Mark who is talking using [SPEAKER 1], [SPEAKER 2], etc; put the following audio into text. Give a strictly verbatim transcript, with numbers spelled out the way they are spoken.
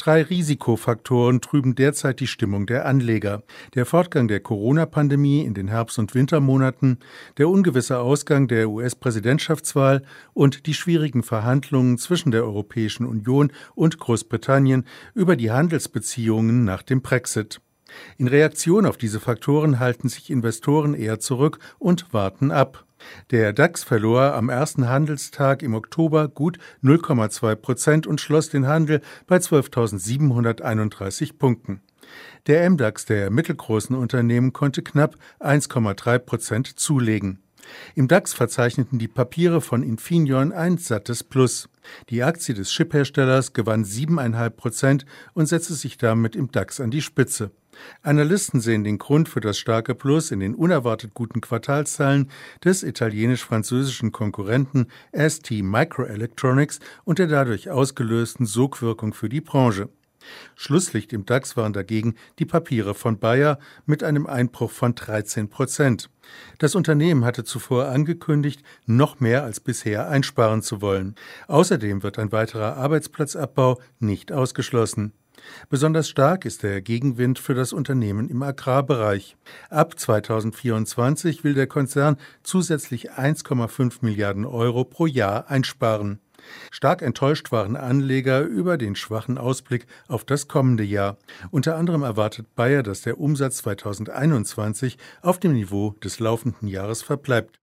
[SPEAKER 1] Drei Risikofaktoren trüben derzeit die Stimmung der Anleger. Der Fortgang der Corona-Pandemie in den Herbst- und Wintermonaten, der ungewisse Ausgang der U S-Präsidentschaftswahl und die schwierigen Verhandlungen zwischen der Europäischen Union und Großbritannien über die Handelsbeziehungen nach dem Brexit. In Reaktion auf diese Faktoren halten sich Investoren eher zurück und warten ab. Der DAX verlor am ersten Handelstag im Oktober gut null Komma zwei Prozent und schloss den Handel bei zwölftausendsiebenhunderteinunddreißig Punkten. Der M DAX der mittelgroßen Unternehmen konnte knapp eins Komma drei Prozent zulegen. Im DAX verzeichneten die Papiere von Infineon ein sattes Plus. Die Aktie des Chipherstellers gewann sieben Komma fünf Prozent und setzte sich damit im DAX an die Spitze. Analysten sehen den Grund für das starke Plus in den unerwartet guten Quartalszahlen des italienisch-französischen Konkurrenten S T Microelectronics und der dadurch ausgelösten Sogwirkung für die Branche. Schlusslicht im DAX waren dagegen die Papiere von Bayer mit einem Einbruch von dreizehn Prozent. Das Unternehmen hatte zuvor angekündigt, noch mehr als bisher einsparen zu wollen. Außerdem wird ein weiterer Arbeitsplatzabbau nicht ausgeschlossen. Besonders stark ist der Gegenwind für das Unternehmen im Agrarbereich. Ab zweitausendvierundzwanzig will der Konzern zusätzlich eins Komma fünf Milliarden Euro pro Jahr einsparen. Stark enttäuscht waren Anleger über den schwachen Ausblick auf das kommende Jahr. Unter anderem erwartet Bayer, dass der Umsatz zweitausendeinundzwanzig auf dem Niveau des laufenden Jahres verbleibt.